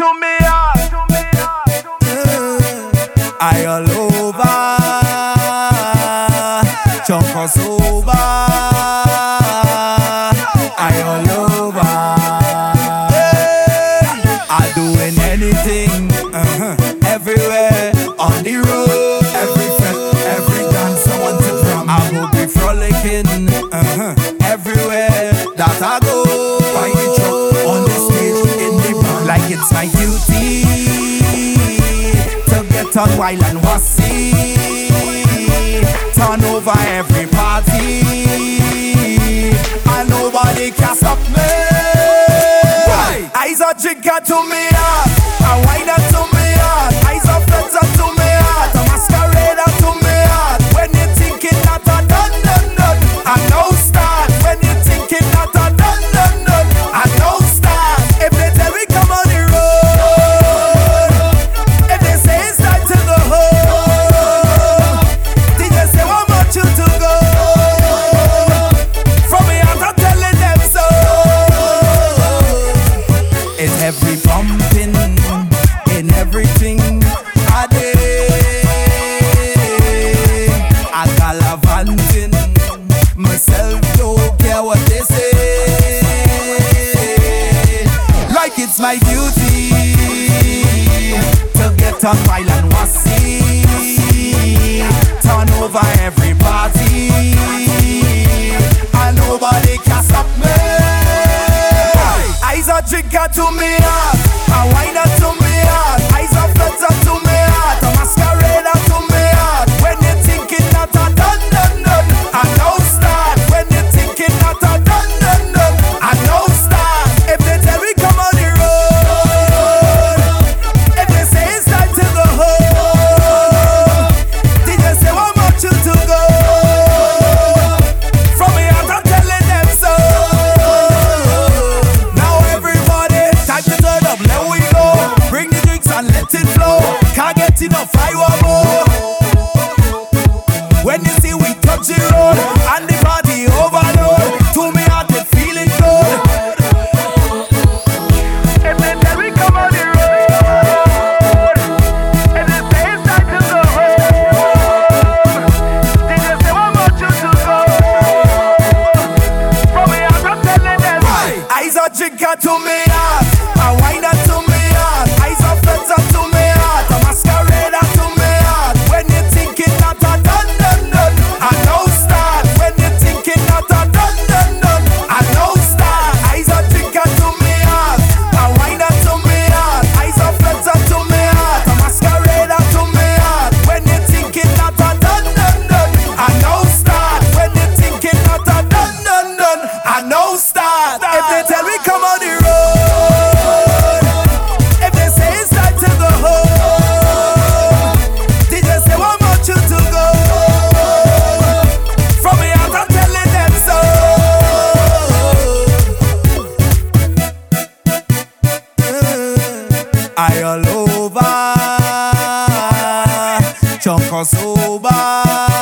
to me heart. I all over, chunk us over. I all over. I doing anything, everywhere on the road. Every fret, every dance I want to drum. I will be frolicking, everywhere that I go. By the truck, on the stage, in the band, like it's my duty to get on wild and wassy, turn over every party, and nobody can stop me. Eyes are drinker to me heart, a winer to me heart. Eyes are flutter to me heart, a masquerader to me heart. When you thinking that I done, I know start. When you thinking that I done, I know start. If they tell me come on the road, if they say it's time to go home, did you say one more you to go? From me out I'm telling them so. It's every bumping in everything I did. I gallivanting myself, don't care what they say. Like it's my duty to get on wild and wassy, turn over every party, and nobody can stop me. Eyes are drinker to me heart, a winer to me heart. Eyes are flutter to me heart, a masquerader to me heart. When you thinking that I done, I know start. When you thinking that I done, I know start. If they tell me come on the road, if they say it's time to go home, did you say one more you to go? From me out I'm telling them so. Now everybody, time to turn up, let we go. Bring the drinks and let it flow. Can't get enough, I want more. When you see we touch the road and the party overload, to me heart it feeling good. If they tell me come on the road, if they say it's time to go home, did you say one more you to go? From me out I'm telling them. Eyes are drinker to me heart, a winer to me heart. Eyes are flutter to me heart, a masquerader to me heart. When you thinking that I done, I know start. When you thinking that I done, I know start. Eyes are drinker to me heart, a winer to me heart. Eyes are flutter to me heart, a masquerader to me heart. When you thinking that I done, I know start. When you thinking that I done, I know start. If they tell me come on the road, if they say it's time to go home, did you say one more you to go? From me out I'm telling them so. I all over, chunk us over.